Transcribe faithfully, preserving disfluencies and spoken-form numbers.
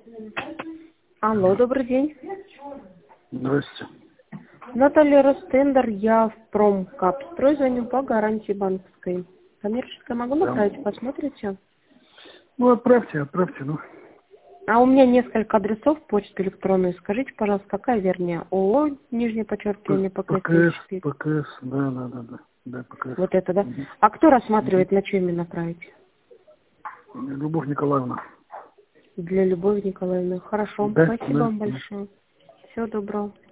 Алло, добрый день. Здрасте. Наталья Ростендер, я в Промкапстрой, звоню по гарантии банковской. Коммерческая могу Да. направить, посмотрите? Ну, отправьте, отправьте, ну. А у меня несколько адресов почты электронной. Скажите, пожалуйста, какая вернее? ООО, нижнее подчеркивание, П- ПКС ПКС, четыре. ПКС, да, да, да, да. Да, ПКС. Вот это, да? Мгм. А кто рассматривает, на что именно направить? Любовь Николаевна. Для Любови Николаевны. Хорошо, Да, спасибо да, вам да. большое. Всего доброго.